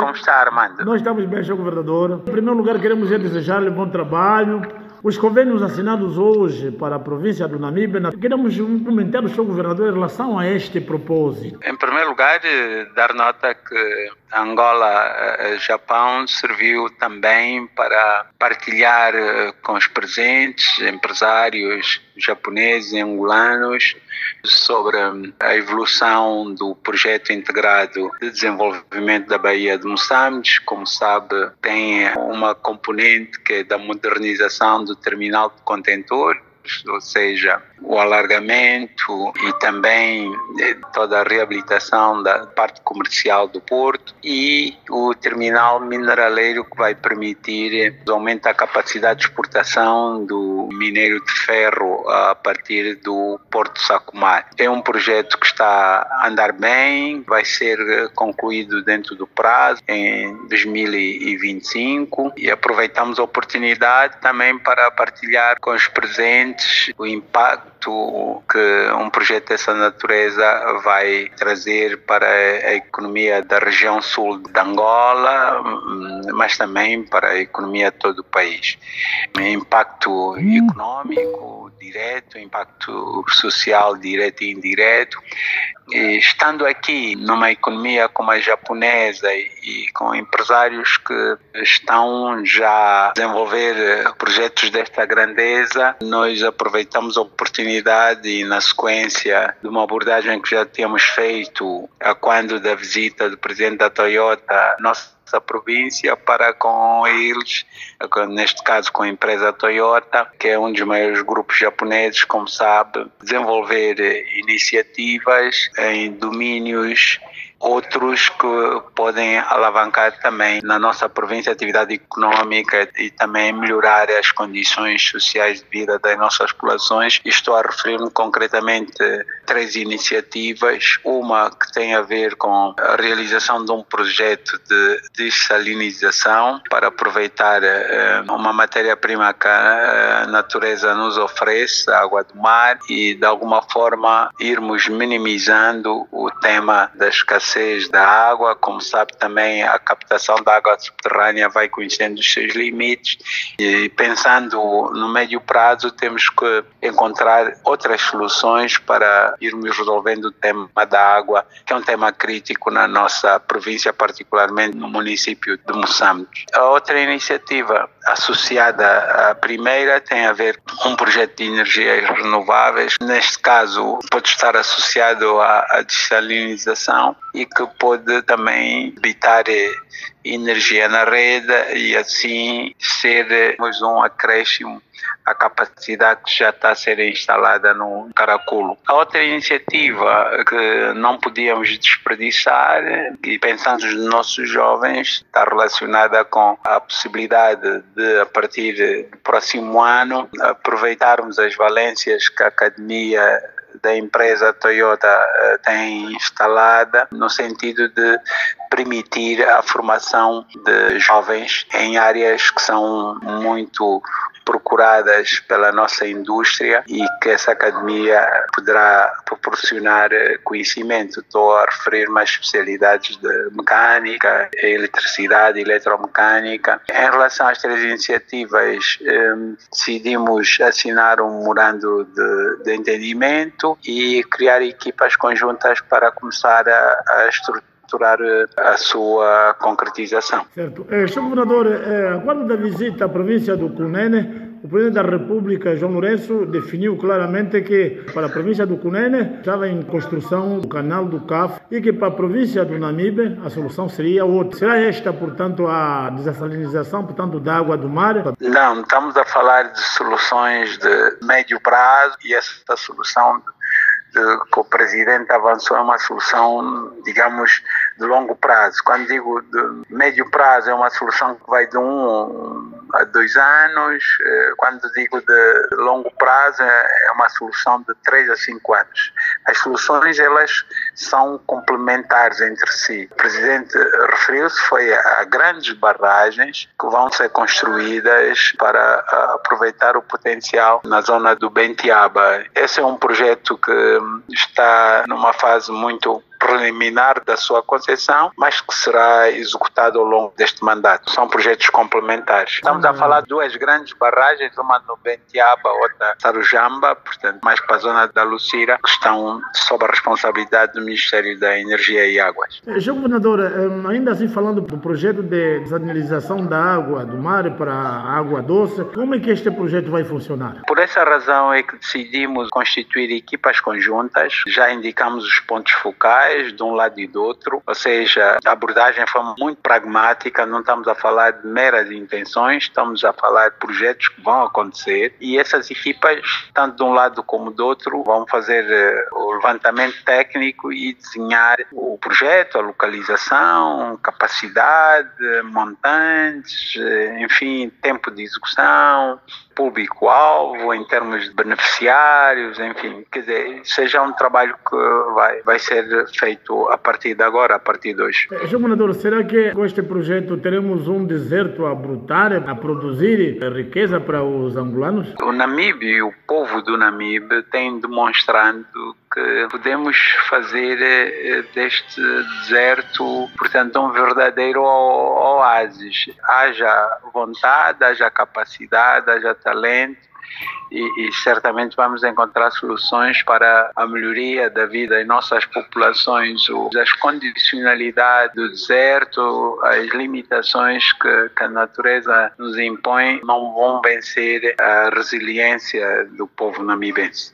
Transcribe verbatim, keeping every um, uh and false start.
Como está, Armando? Nós estamos bem, senhor Governador. Em primeiro lugar, queremos desejar-lhe bom trabalho. Os convênios assinados hoje para a província do Namibe, queremos um comentário do senhor Governador em relação a este propósito. Em primeiro lugar, dar nota que Angola-Japão serviu também para partilhar com os presentes, empresários japoneses e angolanos, sobre a evolução do projeto integrado de desenvolvimento da Baía de Moçambique. Como sabe, tem uma componente que é da modernização do terminal de contentores, ou seja, o alargamento e também toda a reabilitação da parte comercial do porto, e o terminal mineraleiro, que vai permitir aumentar a capacidade de exportação do minério de ferro a partir do Porto de Sacomar. É um projeto que está a andar bem, vai ser concluído dentro do prazo, em dois mil e vinte e cinco, e aproveitamos a oportunidade também para partilhar com os presentes o impacto que um projeto dessa natureza vai trazer para a economia da região sul de Angola, mas também para a economia de todo o país. Impacto econômico direto, impacto social direto e indireto. E estando aqui numa economia como a japonesa e com empresários que estão já a desenvolver projetos desta grandeza, nós aproveitamos a oportunidade e, na sequência de uma abordagem que já tínhamos feito a quando da visita do presidente da Toyota à nossa província, para com eles, neste caso com a empresa Toyota, que é um dos maiores grupos japoneses, como sabe, desenvolver iniciativas em domínios outros que podem alavancar também na nossa província a atividade econômica e também melhorar as condições sociais de vida das nossas populações. Estou a referir-me concretamente a três iniciativas. Uma que tem a ver com a realização de um projeto de dessalinização para aproveitar uh, uma matéria-prima que a natureza nos oferece, a água do mar, e de alguma forma irmos minimizando o tema da escassez da água. Como sabe, também a captação da água subterrânea vai conhecendo os seus limites, e pensando no médio prazo temos que encontrar outras soluções para irmos resolvendo o tema da água, que é um tema crítico na nossa província, particularmente no município de Moçambique. A outra iniciativa associada à primeira tem a ver com um projeto de energias renováveis. Neste caso pode estar associado à, à dessalinização, e que pode também evitar energia na rede e assim ser um acréscimo à capacidade que já está a ser instalada no Caraculo. A outra iniciativa que não podíamos desperdiçar, e pensando nos nossos jovens, está relacionada com a possibilidade de, a partir do próximo ano, aproveitarmos as valências que a Academia da empresa Toyota uh, tem instalada, no sentido de permitir a formação de jovens em áreas que são muito procuradas pela nossa indústria e que essa academia poderá proporcionar conhecimento. Estou a referir-me às especialidades de mecânica, eletricidade, eletromecânica. Em relação às três iniciativas, eh, decidimos assinar um memorando de, de entendimento e criar equipas conjuntas para começar a, a estruturar a sua concretização. Certo. Eh, senhor Governador, eh, quando da visita à província do Cunene, o Presidente da República, João Lourenço, definiu claramente que para a província do Cunene estava em construção o canal do C A F e que para a província do Namibe a solução seria outra. Será esta, portanto, a dessalinização, portanto, da água do mar? Não, estamos a falar de soluções de médio prazo, e essa solução que o Presidente avançou é uma solução, digamos, de longo prazo. Quando digo de médio prazo, é uma solução que vai de um há dois anos. Quando digo de longo prazo, é uma solução de três a cinco anos. As soluções, elas são complementares entre si. O Presidente referiu-se foi a grandes barragens que vão ser construídas para aproveitar o potencial na zona do Bentiaba. Esse é um projeto que está numa fase muito preliminar da sua concessão, mas que será executado ao longo deste mandato. São projetos complementares. Estamos a falar de duas grandes barragens, uma no Bentiaba, outra Sarujamba, portanto, mais para a zona da Lucira, que estão sob a responsabilidade do Ministério da Energia e Águas. Senhor Governador, ainda assim falando do projeto de desalinização da água do mar para a água doce, como é que este projeto vai funcionar? Por essa razão é que decidimos constituir equipas conjuntas, já indicamos os pontos focais, de um lado e do outro, ou seja, a abordagem foi muito pragmática, não estamos a falar de meras intenções, estamos a falar de projetos que vão acontecer e essas equipas, tanto de um lado como do outro, vão fazer uh, o levantamento técnico e desenhar o projeto, a localização, capacidade, montantes, enfim, tempo de execução, público-alvo, em termos de beneficiários, enfim, quer dizer, seja um trabalho que vai, vai ser feito a partir de agora, a partir de hoje. Senhor Governador, será que com este projeto teremos um deserto a brotar, a produzir riqueza para os angolanos? O Namibe, o povo do Namibe tem demonstrado que podemos fazer deste deserto, portanto, um verdadeiro oásis. Haja vontade, haja capacidade, haja talento e, e certamente vamos encontrar soluções para a melhoria da vida em nossas populações. As condicionalidades do deserto, as limitações que, que a natureza nos impõe não vão vencer a resiliência do povo namibense.